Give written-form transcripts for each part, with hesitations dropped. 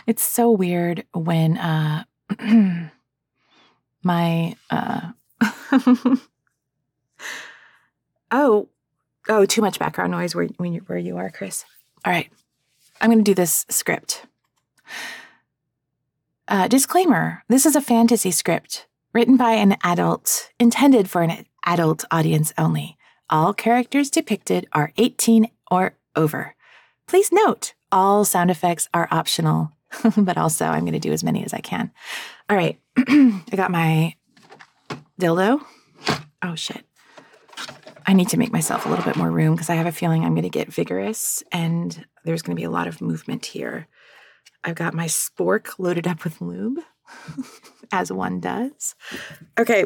It's so weird when my oh, too much background noise where you are, Chris. All right. I'm going to do this script. Disclaimer, this is a fantasy script written by an adult, intended for an adult audience only. All characters depicted are 18 or over. Please note, all sound effects are optional, but also I'm going to do as many as I can. All right, I got my dildo. Oh, shit. I need to make myself a little bit more room because I have a feeling I'm going to get vigorous and there's going to be a lot of movement here. I've got my spork loaded up with lube, as one does. Okay.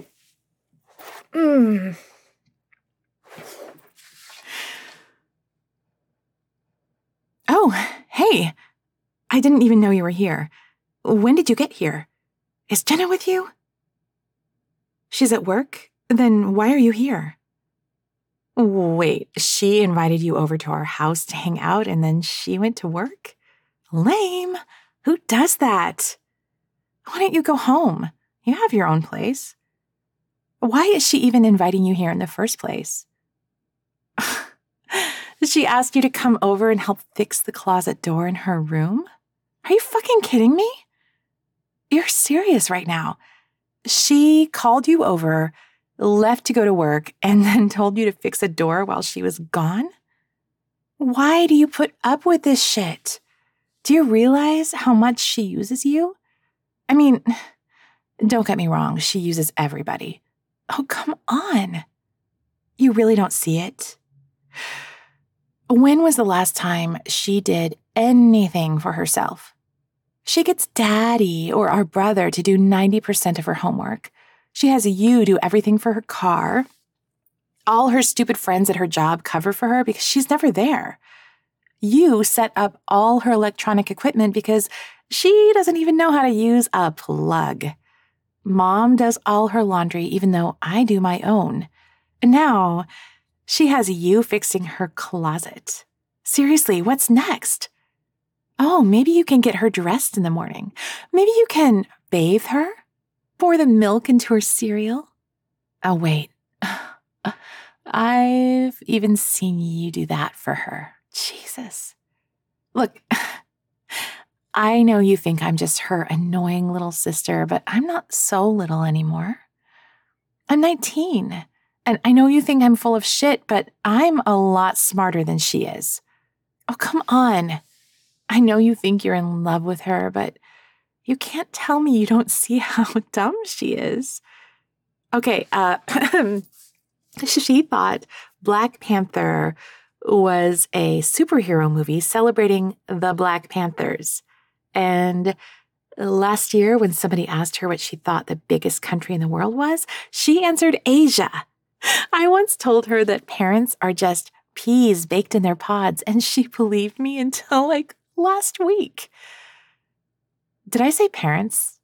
Oh, hey. I didn't even know you were here. When did you get here? Is Jenna with you? She's at work? Then why are you here? Wait, she invited you over to our house to hang out and then she went to work? Lame. Who does that? Why don't you go home? You have your own place. Why is she even inviting you here in the first place? Did she ask you to come over and help fix the closet door in her room? Are you fucking kidding me? You're serious right now. She called you over, left to go to work, and then told you to fix a door while she was gone? Why do you put up with this shit? Do you realize how much she uses you? I mean, don't get me wrong, she uses everybody. Oh, come on. You really don't see it? When was the last time she did anything for herself? She gets Daddy or our brother to do 90% of her homework. She has you do everything for her car. All her stupid friends at her job cover for her because she's never there. You set up all her electronic equipment because she doesn't even know how to use a plug. Mom does all her laundry even though I do my own. And now she has you fixing her closet. Seriously, what's next? Oh, maybe you can get her dressed in the morning. Maybe you can bathe her? Pour the milk into her cereal? Oh, wait. I've even seen you do that for her. Jesus. Look, I know you think I'm just her annoying little sister, but I'm not so little anymore. I'm 19, and I know you think I'm full of shit, but I'm a lot smarter than she is. Oh, come on. I know you think you're in love with her, but you can't tell me you don't see how dumb she is. Okay, she thought Black Panther was a superhero movie celebrating the Black Panthers. And last year, when somebody asked her what she thought the biggest country in the world was, she answered Asia. I once told her that parents are just peas baked in their pods, and she believed me until last week. Did I say parents?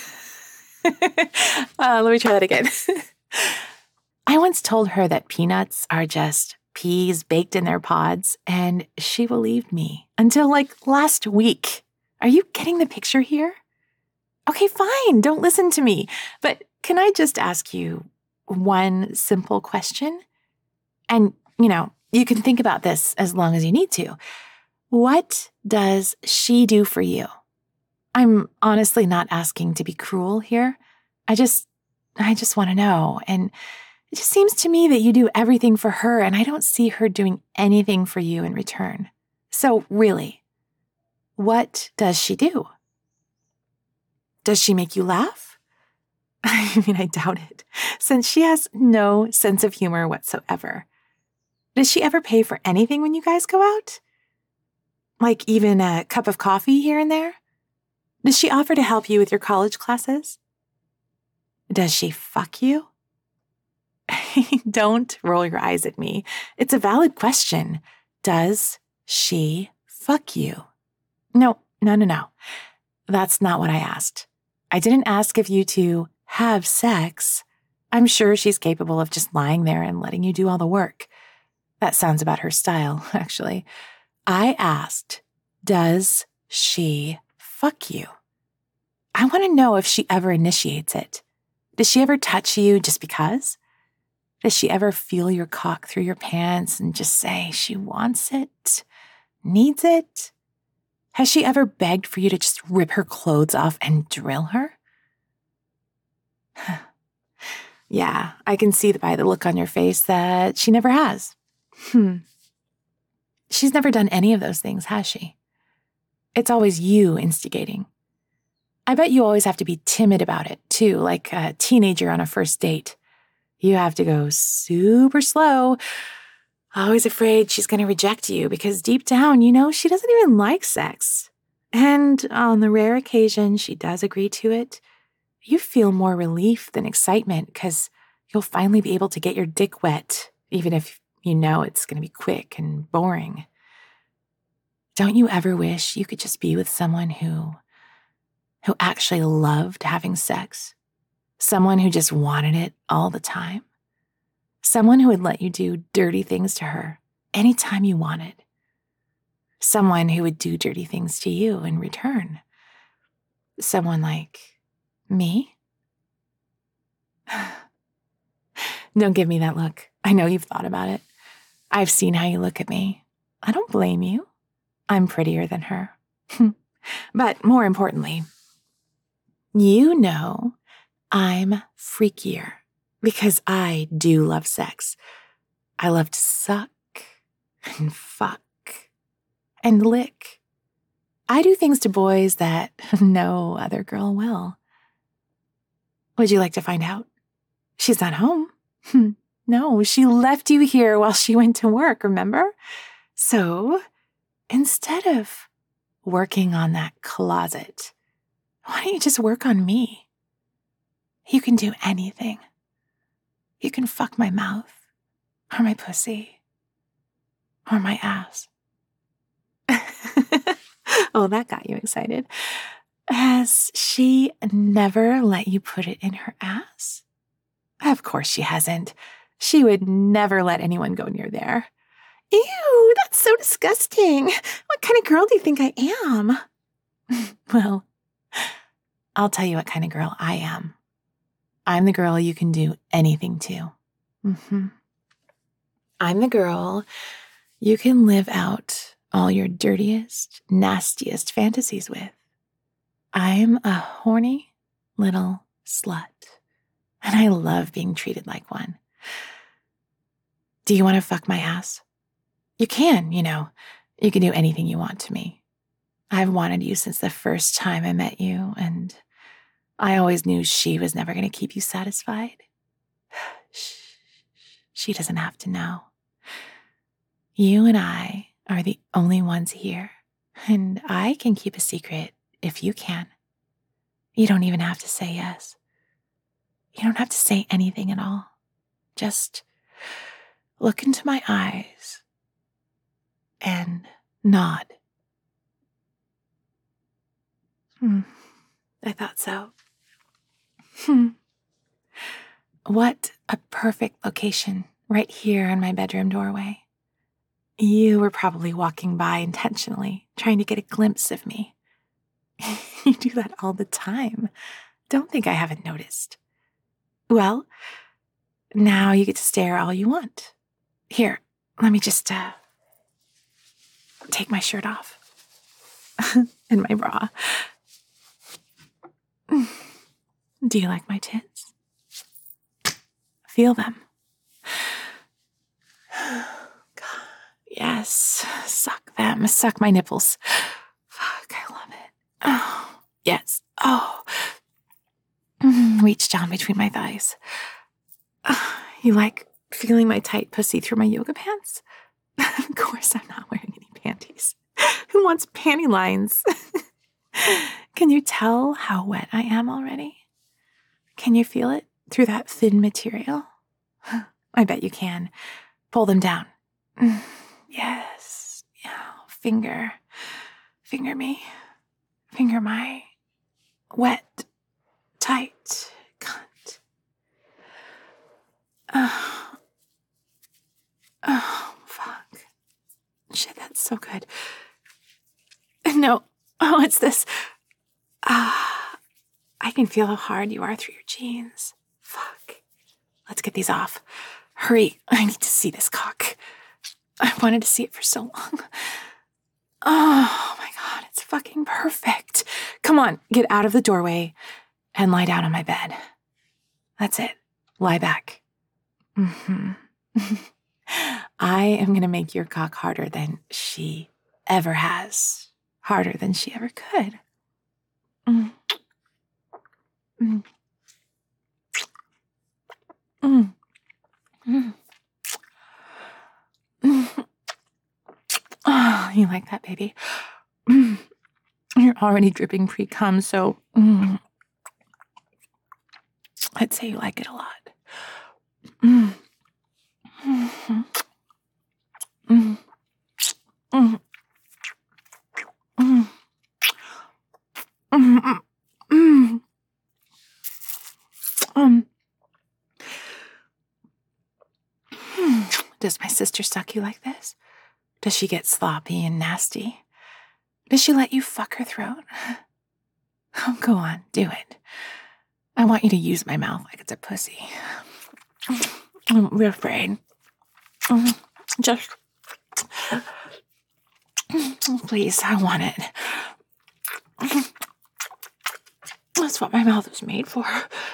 Let me try that again. I once told her that peanuts are just peas baked in their pods, and she believed me until last week. Are you getting the picture here? Okay, fine, don't listen to me. But can I just ask you one simple question? And, you can think about this as long as you need to. What does she do for you? I'm honestly not asking to be cruel here. I just want to know. And it just seems to me that you do everything for her, and I don't see her doing anything for you in return. So really, what does she do? Does she make you laugh? I mean, I doubt it, since she has no sense of humor whatsoever. Does she ever pay for anything when you guys go out? Like even a cup of coffee here and there? Does she offer to help you with your college classes? Does she fuck you? Don't roll your eyes at me. It's a valid question. Does she fuck you? No. That's not what I asked. I didn't ask if you two have sex. I'm sure she's capable of just lying there and letting you do all the work. That sounds about her style, actually. I asked, does she fuck you. I want to know if she ever initiates it. Does she ever touch you just because? Does she ever feel your cock through your pants and just say she wants it, needs it? Has she ever begged for you to just rip her clothes off and drill her? Yeah, I can see by the look on your face that she never has. She's never done any of those things, has she? It's always you instigating. I bet you always have to be timid about it, too, like a teenager on a first date. You have to go super slow, always afraid she's going to reject you because deep down, you know, she doesn't even like sex. And on the rare occasion she does agree to it, you feel more relief than excitement because you'll finally be able to get your dick wet, even if you know it's going to be quick and boring. Don't you ever wish you could just be with someone who actually loved having sex? Someone who just wanted it all the time? Someone who would let you do dirty things to her anytime you wanted? Someone who would do dirty things to you in return? Someone like me? Don't give me that look. I know you've thought about it. I've seen how you look at me. I don't blame you. I'm prettier than her. But more importantly, you know I'm freakier because I do love sex. I love to suck and fuck and lick. I do things to boys that no other girl will. Would you like to find out? She's not home. No, she left you here while she went to work, remember? So instead of working on that closet, why don't you just work on me? You can do anything. You can fuck my mouth, or my pussy, or my ass. Oh, that got you excited. Has she never let you put it in her ass? Of course she hasn't. She would never let anyone go near there. Ew, that's so disgusting. What kind of girl do you think I am? Well, I'll tell you what kind of girl I am. I'm the girl you can do anything to. I'm the girl you can live out all your dirtiest, nastiest fantasies with. I'm a horny little slut, and I love being treated like one. Do you want to fuck my ass? You can, you know. You can do anything you want to me. I've wanted you since the first time I met you, and I always knew she was never going to keep you satisfied. She doesn't have to know. You and I are the only ones here, and I can keep a secret if you can. You don't even have to say yes. You don't have to say anything at all. Just look into my eyes and nod. I thought so. What a perfect location right here in my bedroom doorway. You were probably walking by intentionally, trying to get a glimpse of me. You do that all the time. Don't think I haven't noticed. Well, now you get to stare all you want. Here, let me just take my shirt off. And my bra. Do you like my tits? Feel them. God, yes, suck them. Suck my nipples. Fuck, I love it. Oh, yes. Oh. Reach down between my thighs. You like feeling my tight pussy through my yoga pants? Of course I'm not wearing any panties. Who wants panty lines? Can you tell how wet I am already? Can you feel it through that thin material? I bet you can. Pull them down. Yes. Yeah. Finger me. Finger my wet, tight cunt. Oh, fuck. Shit, that's so good. No. Oh, what's this? I can feel how hard you are through your jeans. Fuck. Let's get these off. Hurry. I need to see this cock. I wanted to see it for so long. Oh my God, it's fucking perfect. Come on, get out of the doorway and lie down on my bed. That's it. Lie back. I am going to make your cock harder than she ever has. Harder than she ever could. Oh, you like that, baby? You're already dripping pre-cum, so I'd say you like it a lot. Does my sister suck you like this? Does she get sloppy and nasty? Does she let you fuck her throat? Oh, go on, do it. I want you to use my mouth like it's a pussy. I'm afraid. Just, please, I want it. That's what my mouth was made for.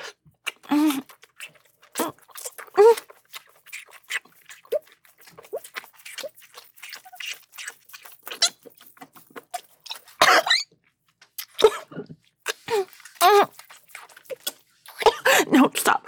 No, stop.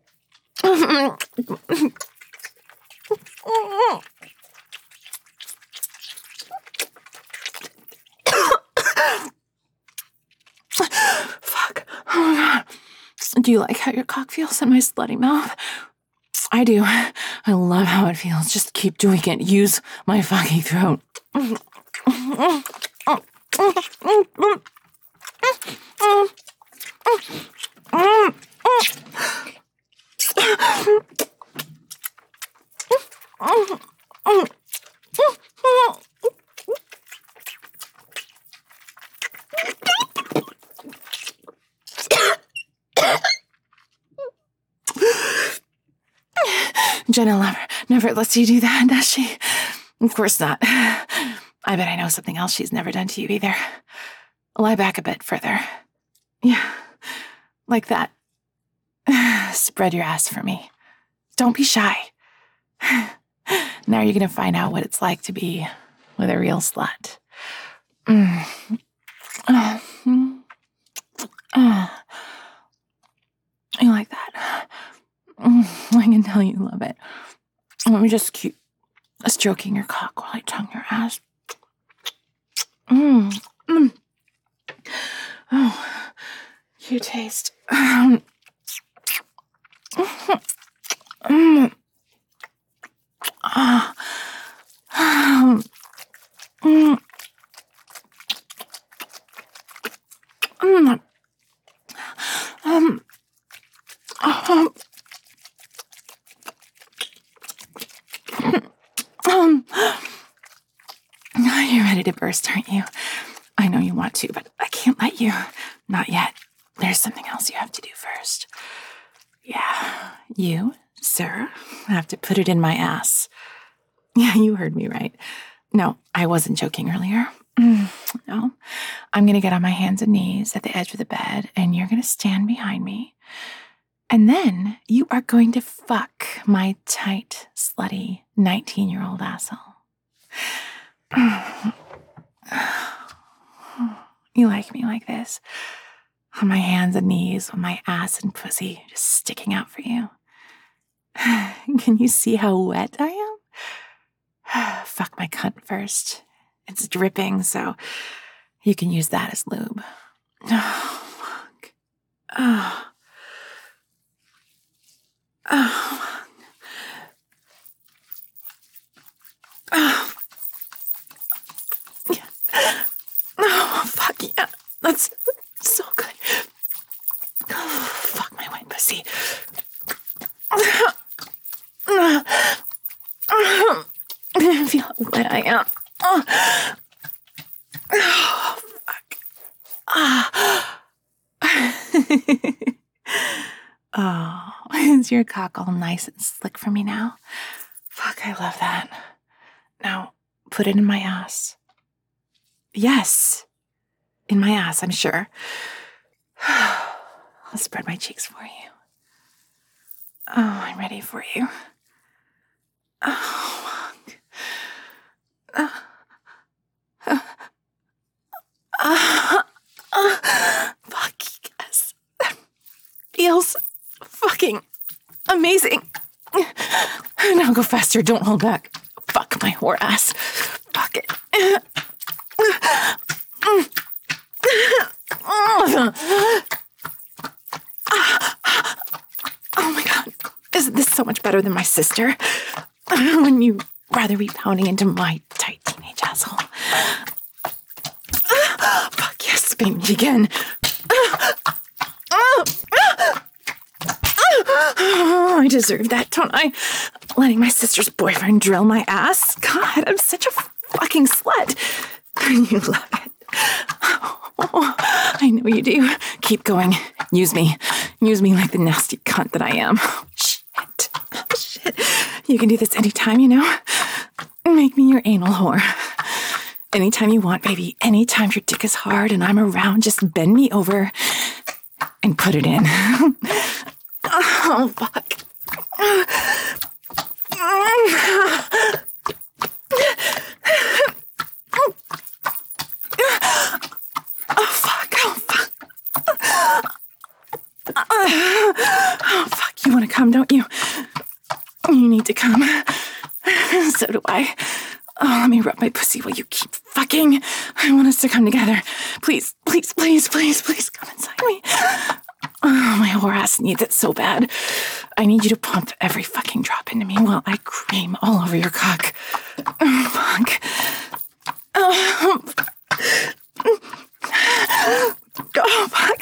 Fuck. Oh my God. Do you like how your cock feels in my slutty mouth? I do. I love how it feels. Just keep doing it. Use my fucking throat. Jenna never lets you do that, does she? Of course not. I bet I know something else she's never done to you either. Lie back a bit further. Yeah, like that. Spread your ass for me. Don't be shy. Now you're going to find out what it's like to be with a real slut. You like that? I can tell you love it. Let me just keep stroking your cock while I tongue your ass. Oh, you taste. You're ready to burst, aren't you? I know you want to, but I can't let you. Not yet. There's something else you have to do first. Yeah, you, sir, have to put it in my ass. Yeah, you heard me right. No, I wasn't joking earlier. No, I'm going to get on my hands and knees at the edge of the bed, and you're going to stand behind me. And then you are going to fuck my tight, slutty 19-year-old asshole. You like me like this? On my hands and knees with my ass and pussy just sticking out for you. Can you see how wet I am? Fuck my cunt first. It's dripping, so you can use that as lube. Oh, fuck. Oh. Oh. Oh. Yeah. Oh, fuck yeah. That's so good. Oh, fuck my white pussy. Feel how wet I am. Oh, fuck. Oh, is your cock all nice and slick for me now? Fuck, I love that. Now, put it in my ass. Yes, in my ass, I'm sure. I'll spread my cheeks for you. Oh, I'm ready for you. Oh, fuck, yes. Feels fucking amazing. Now go faster, don't hold back. Fuck my whore ass. Fuck it. Oh my God. Isn't this so much better than my sister? When you rather be pounding into my tight teenage asshole. Fuck yes, spank me again. I deserve that, don't I? Letting my sister's boyfriend drill my ass? God, I'm such a fucking slut. You love it. Oh, I know you do. Keep going. Use me. Use me like the nasty cunt that I am. Shit. Shit. You can do this anytime, you know? Make me your anal whore. Anytime you want, baby. Anytime your dick is hard and I'm around, just bend me over and put it in. Oh, fuck. Oh, fuck. You want to come, don't you? You need to come. So do I. Oh, let me rub my pussy while you keep fucking. I want us to come together. Please, please, please, please, please come inside me. Oh, my whore ass needs it so bad. I need you to pump every fucking drop into me while I cream all over your cock. Oh, fuck. Oh, fuck.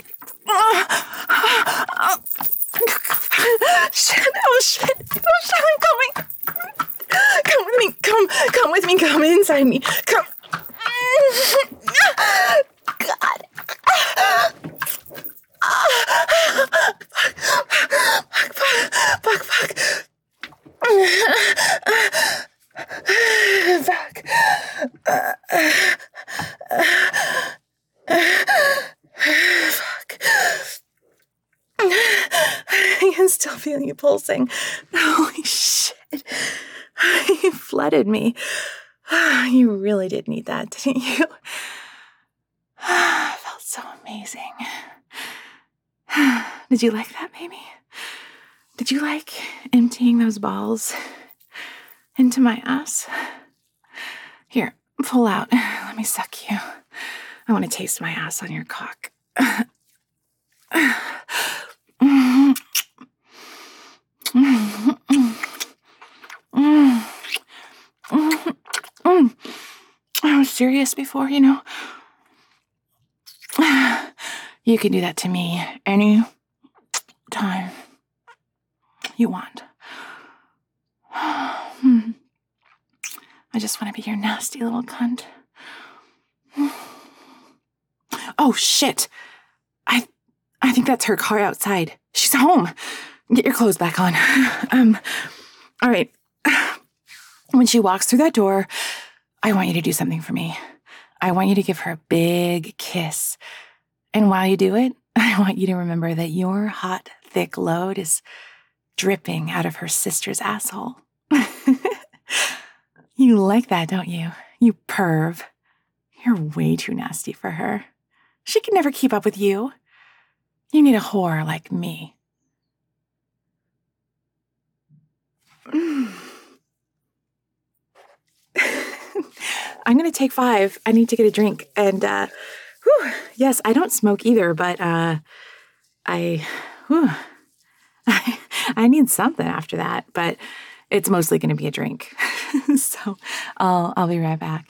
Shit, oh shit, I'm coming. Come with me, come with me, come inside me. Come. God. Fuck. Fuck. I can still feel you pulsing. Holy shit. You flooded me. You really did need that, didn't you? It felt so amazing. Did you like that, baby? Did you like emptying those balls into my ass? Here, pull out. Let me suck you. I want to taste my ass on your cock. I was serious before, you know. You can do that to me any time you want. I just want to be your nasty little cunt. Oh, shit. I think that's her car outside. She's home. Get your clothes back on. All right. When she walks through that door, I want you to do something for me. I want you to give her a big kiss. And while you do it, I want you to remember that your hot, thick load is dripping out of her sister's asshole. You like that, don't you? You perv. You're way too nasty for her. She can never keep up with you. You need a whore like me. I'm going to take 5. I need to get a drink. And, yes, I don't smoke either, but I need something after that. But it's mostly going to be a drink. So I'll be right back.